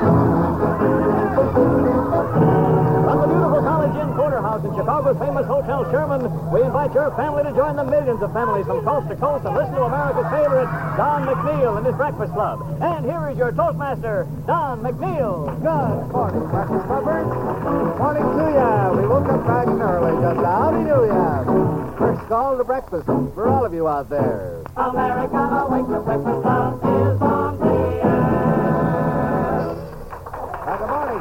From the beautiful College Inn Porterhouse in Chicago's famous Hotel Sherman, we invite your family to join the millions of families from coast to coast and listen to America's favorite, Don McNeil and his Breakfast Club. And here is your Toastmaster, Don McNeil. Good morning, Breakfast Clubbers. Morning to ya. We woke up bright and early. Just howdy do ya. First call to breakfast for all of you out there. America awake, the Breakfast Club is on the air. Good morning.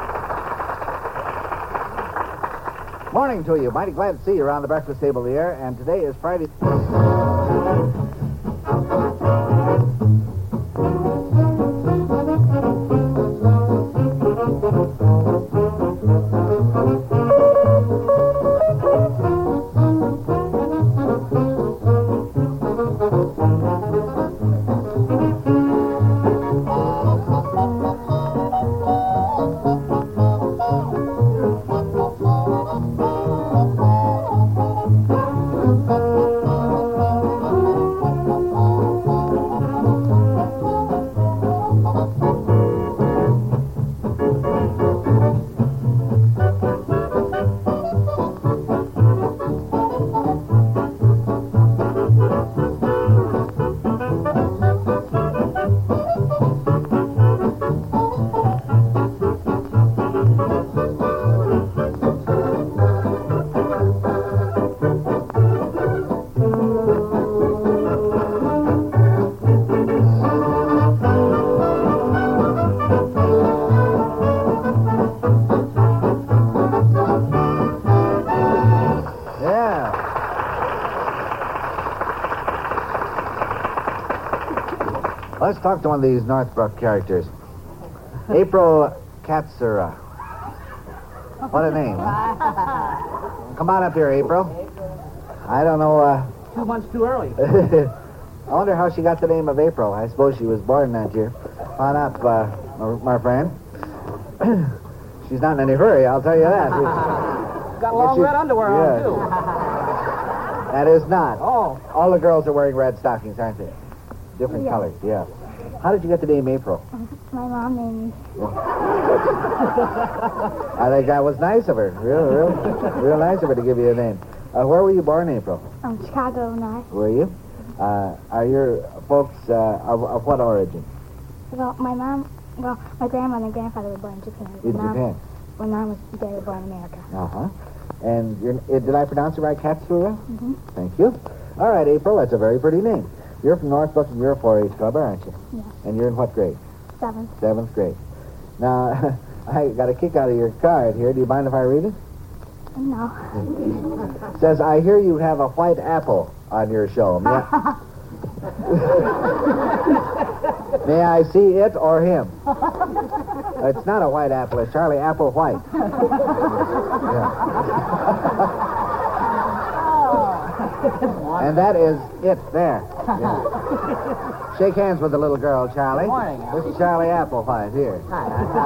Morning to you. Mighty glad to see you around the breakfast table here. And today is Friday. Let's talk to one of these Northbrook characters. April Katsura. What a name, huh? Come on up here, April. I don't know, 2 months too early. I wonder how she got the name of April. I suppose she was born that year. Come on up, my friend. She's not in any hurry, I'll tell you that. Got long red underwear on, too. That is not. Oh. All the girls are wearing red stockings, aren't they? Different colors, yeah. How did you get the name April? My mom named me. I think that was nice of her. Real nice of her to give you a name. Where were you born, April? Chicago, Illinois. Were you? Are your folks of what origin? Well, my grandmother and grandfather were born in Japan. In Japan? My mom they were born in America. Uh-huh. And did I pronounce it right, Katsura? Mm-hmm. Thank you. All right, April, that's a very pretty name. You're from Northbrook and you're a 4-H clubber, aren't you? Yeah. And you're in what grade? 7th. 7th grade. Now, I got a kick out of your card here. Do you mind if I read it? No. It says, I hear you have a white apple on your show. May I see it or him? It's not a white apple. It's Charlie Apple White. And that is it there. Yeah. Shake hands with the little girl, Charlie. Good morning, This is Charlie Applewhite here. Hi, how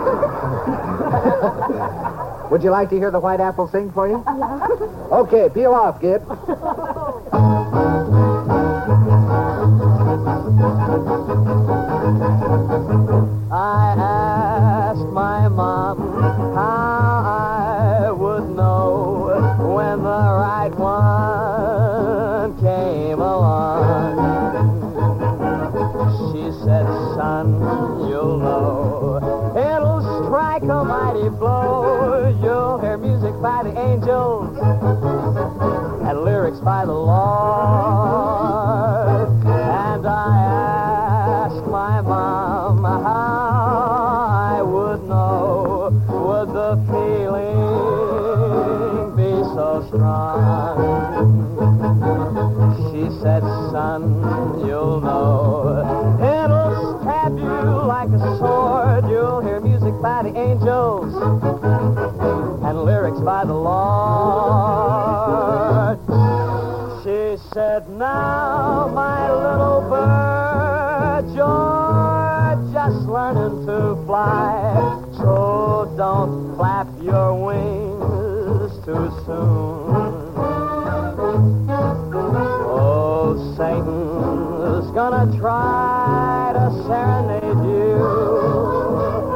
are Would you like to hear the white apple sing for you? Yeah. Okay, peel off, kid. I asked my mom how I would know when the right one came along. She said, son, you'll know. It'll strike a mighty blow. You'll hear music by the angels and lyrics by the Lord. And I asked my mom how I would know. Would the feeling be so strong? She said, son, you'll know. It'll stab you like a sword. You'll hear music by the angels and lyrics by the Lord. She said, now, my little bird, you're just learning to fly, so don't flap your wings too soon. Oh, Satan's gonna try to serenade you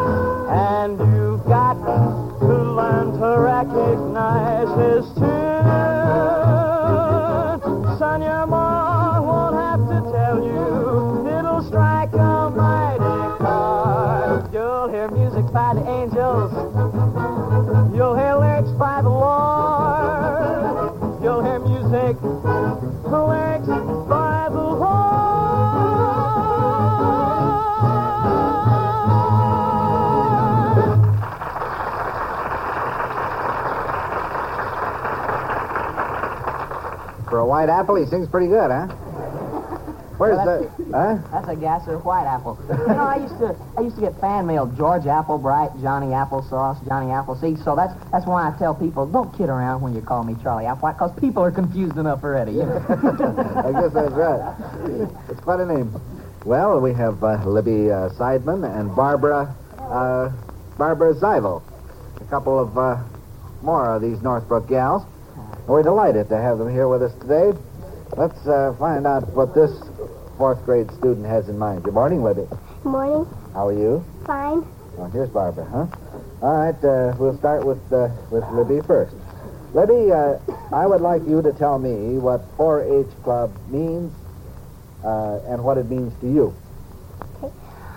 White Apple, he sings pretty good, huh? Where's huh? That's a gasser White Apple. I used to get fan mail, George Applebright, Johnny Applesauce, Johnny Appleseed. So that's why I tell people, don't kid around when you call me Charlie Applewhite, because people are confused enough already. You know? I guess that's right. It's quite a name. Well, we have Libby Seidman and Barbara Zyvel. A couple of more of these Northbrook gals. We're delighted to have them here with us today. Let's find out what this fourth grade student has in mind. Good morning, Libby. Good morning. How are you? Fine. Oh, here's Barbara, huh? All right, we'll start with Libby first. Libby, I would like you to tell me what 4-H Club means and what it means to you. Okay.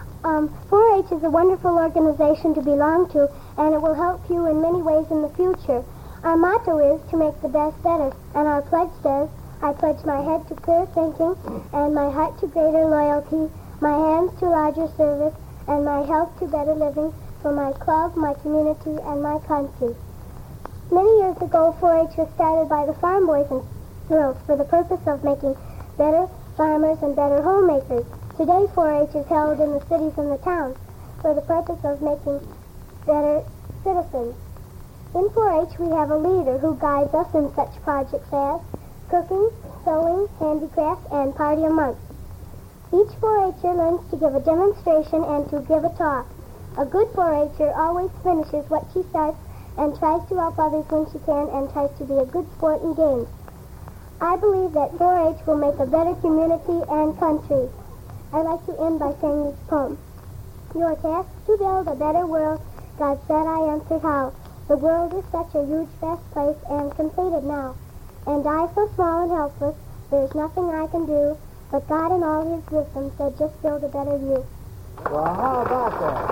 4-H is a wonderful organization to belong to, and it will help you in many ways in the future. Our motto is to make the best better, and our pledge says, I pledge my head to clear thinking, and my heart to greater loyalty, my hands to larger service, and my health to better living for my club, my community, and my country. Many years ago, 4-H was started by the farm boys and girls for the purpose of making better farmers and better homemakers. Today, 4-H is held in the cities and the towns for the purpose of making better citizens. In 4-H, we have a leader who guides us in such projects as cooking, sewing, handicraft, and party a month. Each 4-H'er learns to give a demonstration and to give a talk. A good 4-H'er always finishes what she starts and tries to help others when she can and tries to be a good sport in games. I believe that 4-H will make a better community and country. I'd like to end by saying this poem. Your task to build a better world, God said I answered how. The world is such a huge, vast place and completed now. And I, so small and helpless, there's nothing I can do. But God in all his wisdom said, just build a better you. Well, how about that?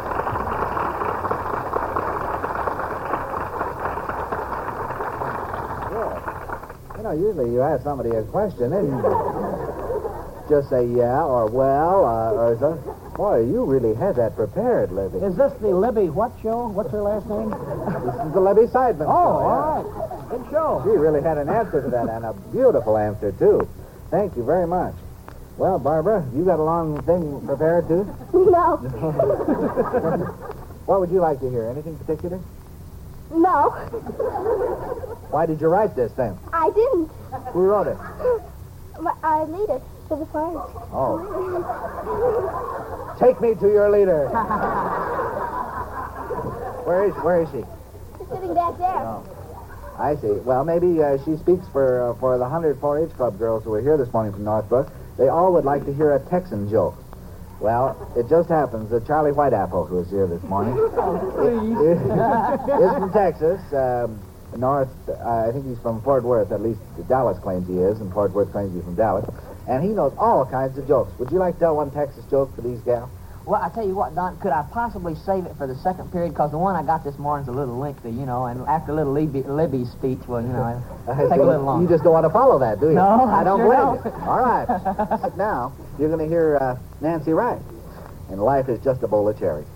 Yeah. You know, usually you ask somebody a question and just say yeah or well or something. Boy, you really had that prepared, Libby. Is this the Libby what show? What's her last name? This is the Libby Seidman show. All right. Good show. She really had an answer to that, and a beautiful answer, too. Thank you very much. Well, Barbara, you got a long thing prepared, too? No. What would you like to hear? Anything particular? No. Why did you write this, then? I didn't. Who wrote it? Our leader for the farm. Oh. Take me to your leader. Where is she? She's sitting back there. Oh. I see. Well, maybe she speaks for the 100 4-H Club girls who are here this morning from Northbrook. They all would like to hear a Texan joke. Well, it just happens that Charlie Whiteapple, who is here this morning, is from Texas. I think he's from Fort Worth. At least Dallas claims he is, and Fort Worth claims he's from Dallas. And he knows all kinds of jokes. Would you like to tell one Texas joke for these gals? Well, I tell you what, Don, could I possibly save it for the second period? Because the one I got this morning's a little lengthy, you know, and after little Libby's speech, well, you know, it'll take a little longer. You just don't want to follow that, do you? No, I don't sure blame don't. you. All right. Now, you're going to hear Nancy Wright. And life is just a bowl of cherries.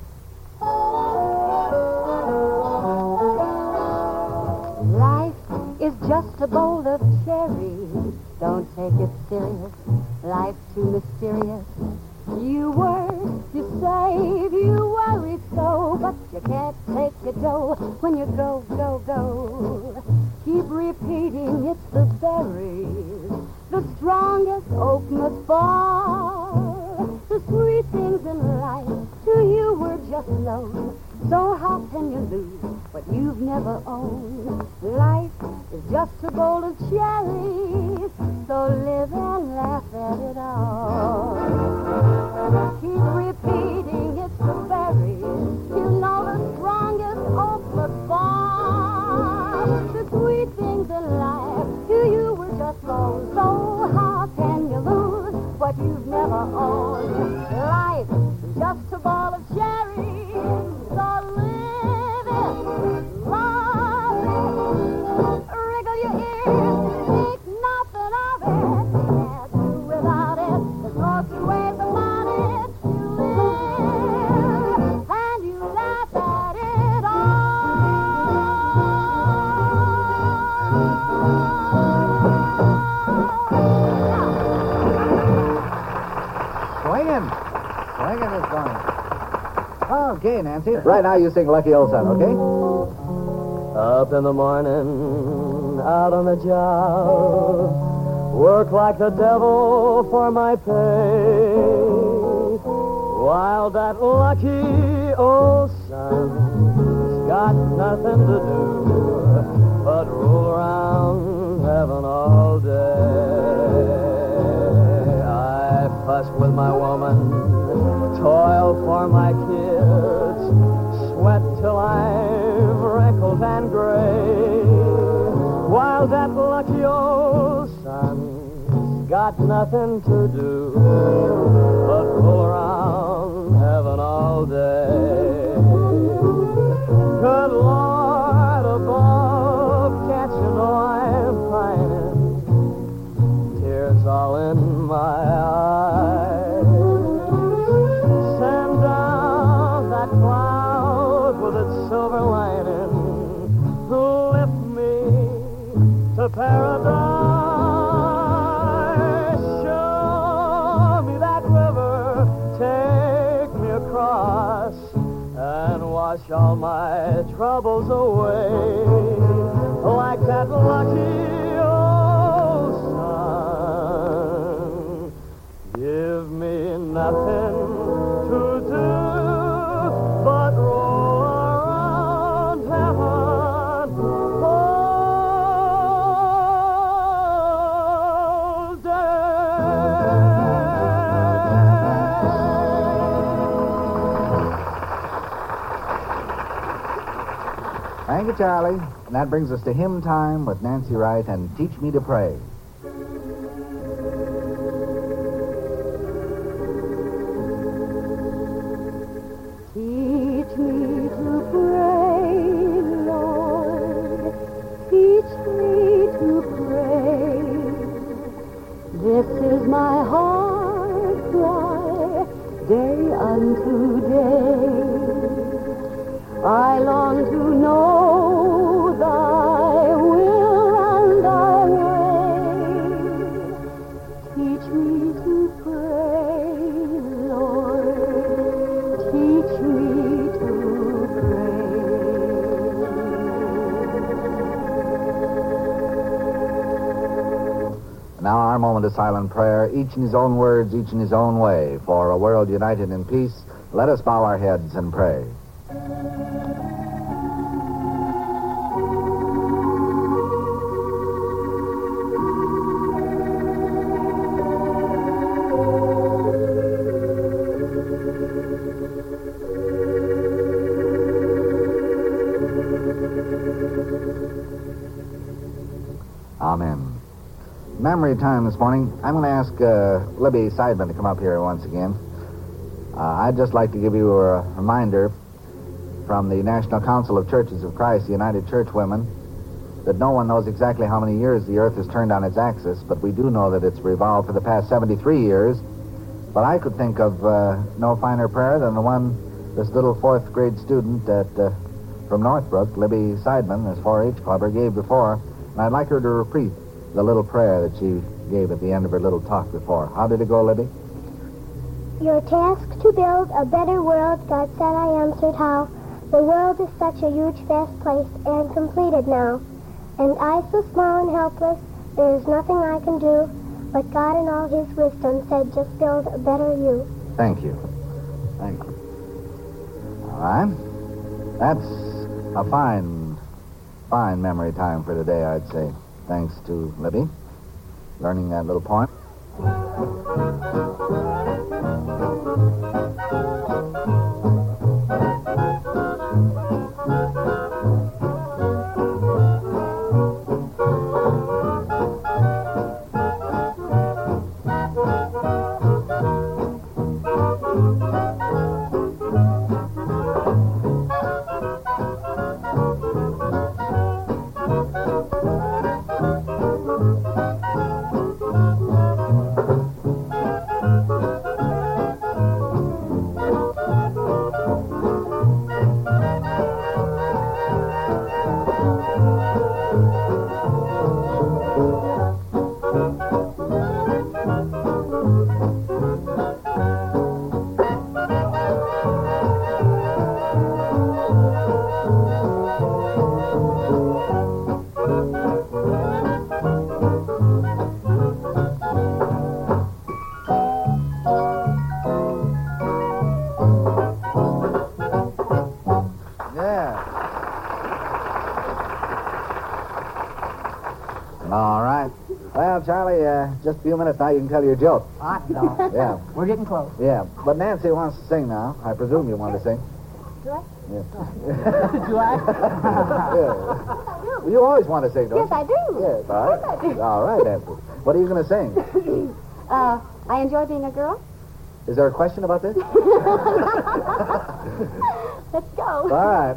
Life is just a bowl of cherries. Don't take it serious. Life's too mysterious. You work, you save, you worry so, but you can't take your dough when you go, go, go. Keep repeating it's the berries, the strongest oak must fall. The sweet things in life to you were just loan. So how can you lose what you've never owned? Life is just a bowl of cherries, so live and laugh at it all. Keep repeating it's the berries, you know the strongest oak must fall. The sweet things in life to you were just loan. So how can you lose what you've never owned? Life is just a bowl of cherries, so live it, love it, wriggle your ears, think nothing of it, can't do without it, there's no two ways about it, you live, and you laugh at it all. Okay, Nancy. Right now you sing Lucky Old Sun, okay? Up in the morning, out on the job, work like the devil for my pay, while that lucky old sun's got nothing to do but roll around heaven all day. I fuss with my woman, toil for my kids, sweat till I'm wrinkled and gray, while that lucky old sun's got nothing to do but roll around heaven all day. Good Lord above, can't you know I'm pining? Tears all in my eyes. Send down that cloud with its silver lining, lift me to paradise. Show me that river, take me across, and wash all my troubles away, like that lucky old sun. Give me nothing to do but roll around heaven all day. Thank you, Charlie. And that brings us to Hymn Time with Nancy Wright and Teach Me to Pray. Teach me to pray, Lord. Teach me to pray. This is my heart cry, day unto day. I long to know thy will and thy way. Teach me to pray, Lord. Teach me to pray. Now our moment of silent prayer, each in his own words, each in his own way. For a world united in peace, let us bow our heads and pray. Amen. Memory time this morning. I'm going to ask Libby Seidman to come up here once again. I'd just like to give you a reminder from the National Council of Churches of Christ, the United Church Women, that no one knows exactly how many years the earth has turned on its axis, but we do know that it's revolved for the past 73 years. But I could think of no finer prayer than the one this little fourth grade student from Northbrook, Libby Seidman, this 4-H clubber, gave before. And I'd like her to repeat the little prayer that she gave at the end of her little talk before. How did it go, Libby? Your task to build a better world, God said, I answered how. The world is such a huge, vast place and completed now. And I so small and helpless, there is nothing I can do. But God in all his wisdom said, just build a better you. Thank you. Thank you. All right. That's a fine memory time for today, I'd say. Thanks to Libby, learning that little poem. Yeah. All right. Well, Charlie, just a few minutes now, you can tell your joke. Hot dog. Yeah. We're getting close. Yeah. But Nancy wants to sing now. I presume you want to sing. Do I? Yeah. Do I? Yeah. Well, you always want to sing, don't Yes, I do. you? Yes. All Of course I right. do. All right, Nancy. What are you going to sing? I enjoy being a girl. Is there a question about this? Let's go. All right.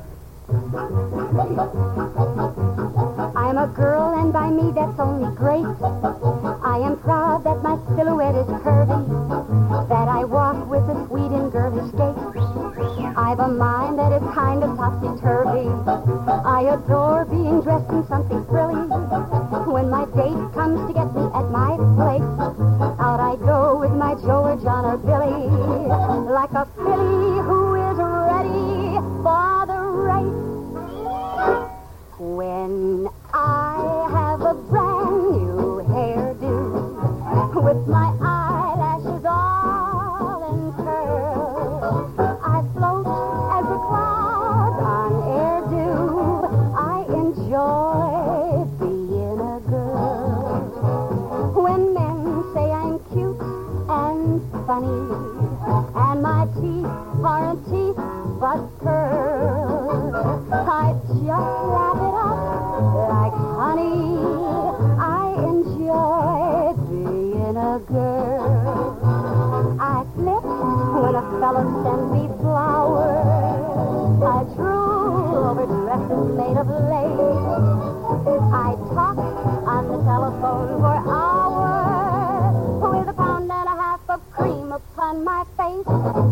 I'm a girl, and by me that's only great. I am proud that my silhouette is curvy, that I walk with a sweet and girlish gait. I've a mind that is kind of topsy-turvy. I adore being dressed in something frilly. When my date comes to get me at my place, out I go with my Joe or John or Billy, like a filly who is ready for the race. When I have a brand new hairdo, with my eyelashes all in curl, I float as a cloud on air dew. I enjoy being a girl. When men say I'm cute and funny, and my teeth aren't teeth but pearls, I just laugh it up like honey. I enjoy being a girl. I flip when a fella sends me flowers. I drool over dresses made of lace. I talk on the telephone for hours with a pound and a half of cream upon my face.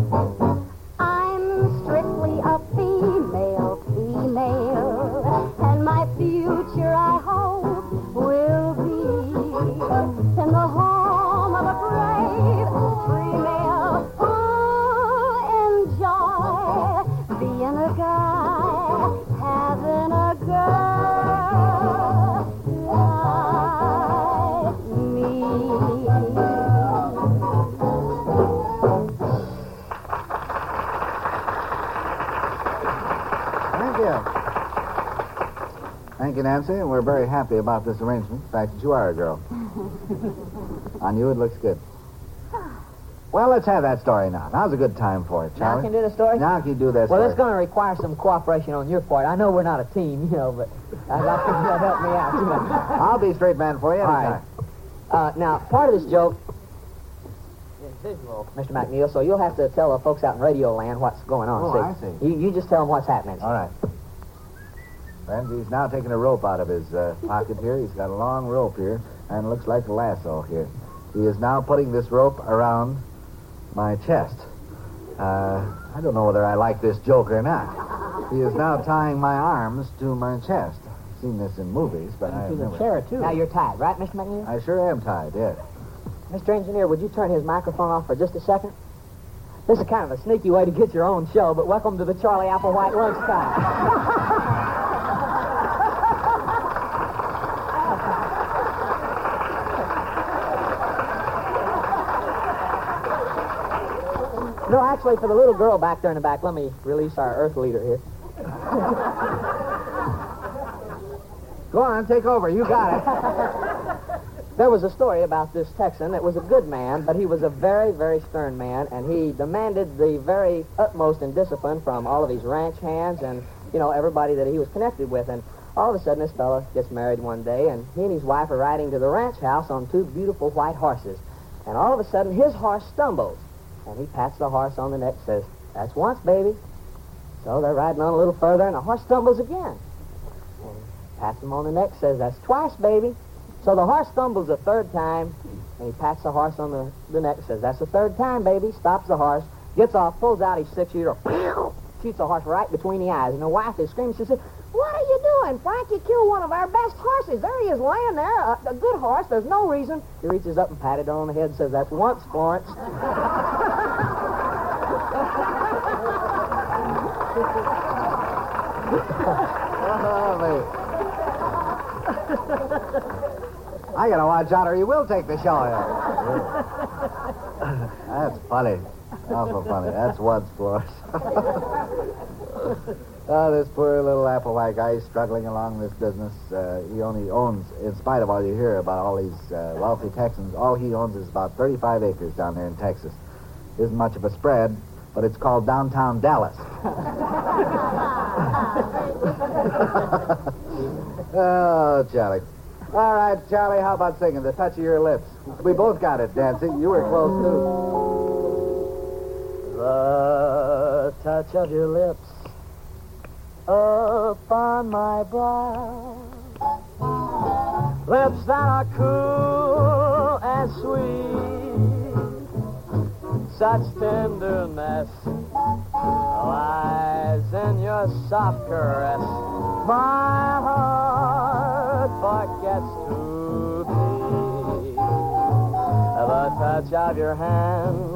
I'm strictly a female, and my future, I hope, will be in the home of a brave female who enjoy being a guy, having a girl like me. Thank you. Thank you, Nancy, and we're very happy about this arrangement. The fact that you are a girl. On you, it looks good. Well, let's have that story now. Now's a good time for it, Now Charlie. I can do the story? Now can you do that Well, story? it's going to require some cooperation on your part. I know we're not a team, but I think you'll help me out. You know. I'll be straight man for you All anytime. right. Now, part of this joke is visual, Mr. McNeil, so you'll have to tell the folks out in Radio Land what's going on. Oh, I see. You just tell them what's happening. All right. Friends, he's now taking a rope out of his pocket here. He's got a long rope here, and it looks like a lasso here. He is now putting this rope around my chest. I don't know whether I like this joke or not. He is now tying my arms to my chest. I've seen this in movies, but I To the never... chair, too. Now you're tied, right, Mr. McNeil? I sure am tied, yes. Mr. Engineer, would you turn his microphone off for just a second? This is kind of a sneaky way to get your own show, but welcome to the Charlie Applewhite Lunchtime. No, actually, for the little girl back there in the back, let me release our Earth leader here. Go on, take over. You got it. There was a story about this Texan that was a good man, but he was a very, very stern man, and he demanded the very utmost in discipline from all of his ranch hands and, everybody that he was connected with. And all of a sudden, this fella gets married one day, and he and his wife are riding to the ranch house on two beautiful white horses. And all of a sudden, his horse stumbles, and he pats the horse on the neck, says, "That's once, baby." So they're riding on a little further, and the horse stumbles again. And pats him on the neck, says, "That's twice, baby." So the horse stumbles a third time, and he pats the horse on the neck, says, "That's the third time, baby." Stops the horse, gets off, pulls out his six-shooter, shoots the horse right between the eyes. And the wife is screaming. She says, "What are you doing, Frank? You killed one of our best horses. There he is laying there, a good horse. There's no reason." He reaches up and patted her on the head and says, "That's once, Florence." I gotta watch out or you will take the show. That's funny. Awful funny. That's once for us. Oh, this poor little Applewhite guy is struggling along this business. He only owns, in spite of all you hear about all these wealthy Texans, all he owns is about 35 acres down there in Texas. Isn't much of a spread, but it's called downtown Dallas. Oh, Charlie. All right, Charlie, how about singing The Touch of Your Lips? We both got it, Nancy. You were close, too. The touch of your lips upon my brow, lips that are cool and sweet, such tenderness lies in your soft caress. My heart forgets to beat. The touch of your hand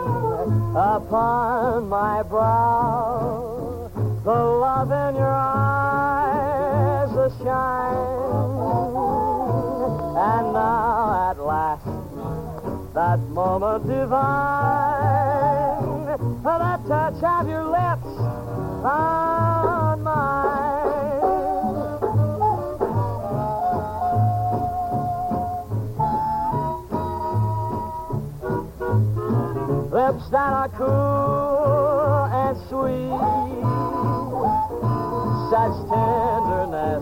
upon my brow, the love in your eyes, the shine. And now at last, that moment divine, the touch of your lips on mine. Lips that are cool and sweet, such tenderness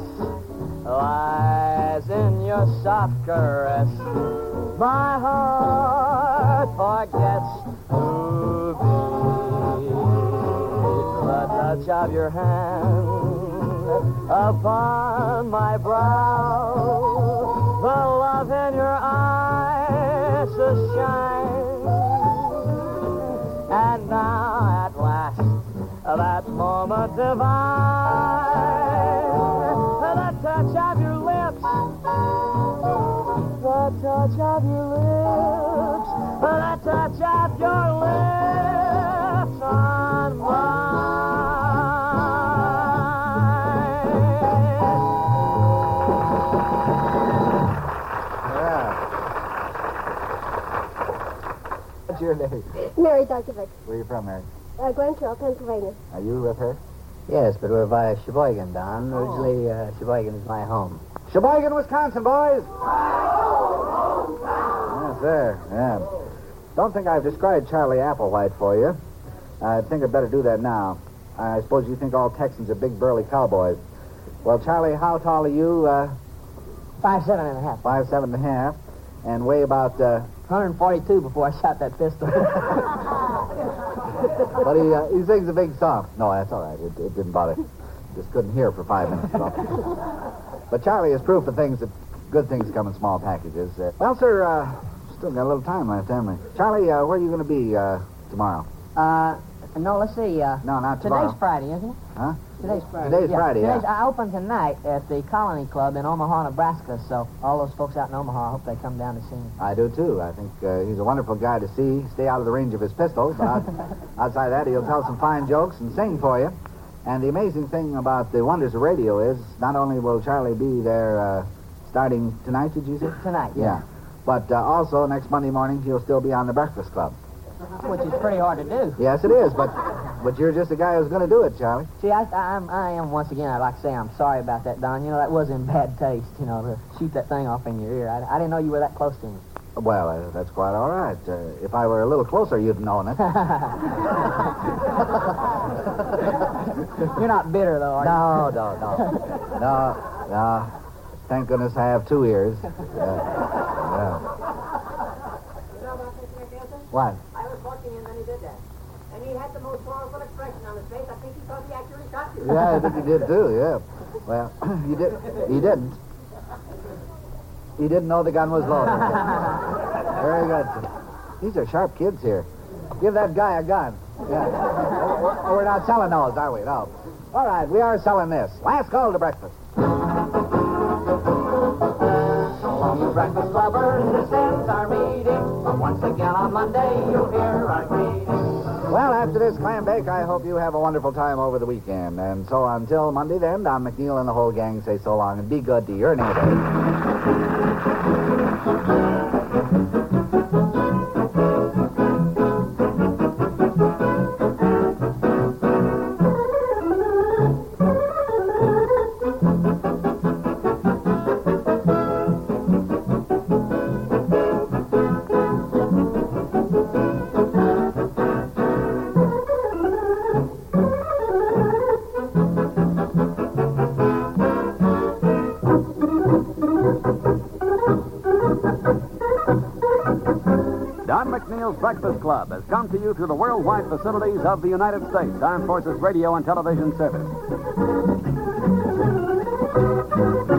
lies in your soft caress. My heart forgets to beat. The touch of your hand upon my brow, the love in your eyes, the shine. And now at last, that moment divine, the touch of your lips, the touch of your lips, the touch of your lips on What's your name? Mary Dudkovic, Where are you from, Mary? Glentrail, Pennsylvania. Are you with her? Yes, but we're via Sheboygan, Don. Originally, Sheboygan is my home. Sheboygan, Wisconsin, boys! Yes, sir. Yeah. Don't think I've described Charlie Applewhite for you. I think I'd better do that now. I suppose you think all Texans are big, burly cowboys. Well, Charlie, how tall are you? 5'7.5". 5'7.5", and weigh about... 142 before I shot that pistol. But he sings a big song. No, that's all right. It didn't bother. Just couldn't hear for 5 minutes. So. But Charlie is proof of things that good things come in small packages. Well, sir, still got a little time left, haven't we? Charlie, where are you going to be tomorrow? No, let's see. No, not tomorrow. Today's Friday, isn't it? Huh? Today's Friday. Today's Friday, yeah. I open tonight at the Colony Club in Omaha, Nebraska, so all those folks out in Omaha, I hope they come down to see me. I do, too. I think he's a wonderful guy to see. Stay out of the range of his pistol, but outside that, he'll tell some fine jokes and sing for you. And the amazing thing about the wonders of radio is not only will Charlie be there starting tonight, did you say? Tonight, yeah. But also, next Monday morning, he'll still be on the Breakfast Club. Which is pretty hard to do. Yes, it is, but you're just the guy who's going to do it, Charlie. See, I am, once again, I'd like to say I'm sorry about that, Don. You know, that was in bad taste, you know, to shoot that thing off in your ear. I didn't know you were that close to me. Well, that's quite all right. If I were a little closer, you'd known it. You're not bitter, though, are you? No. Thank goodness I have 2 ears. What? I was watching him when he did that. And he had the most horrible expression on his face. I think he thought he actually shot you. Yeah, I think he did, too, yeah. Well, he didn't. He didn't know the gun was loaded. Very good. These are sharp kids here. Give that guy a gun. Yeah. We're not selling those, are we? No. All right, we are selling this. Last call to breakfast. Along the Breakfast Lovers, this ends our meeting. But once again on Monday, you'll hear our greeting. Well, after this clam bake, I hope you have a wonderful time over the weekend. And so until Monday, then, Don McNeil and the whole gang say so long and be good to your neighbor. Don McNeil's Breakfast Club has come to you through the worldwide facilities of the United States Armed Forces Radio and Television Service.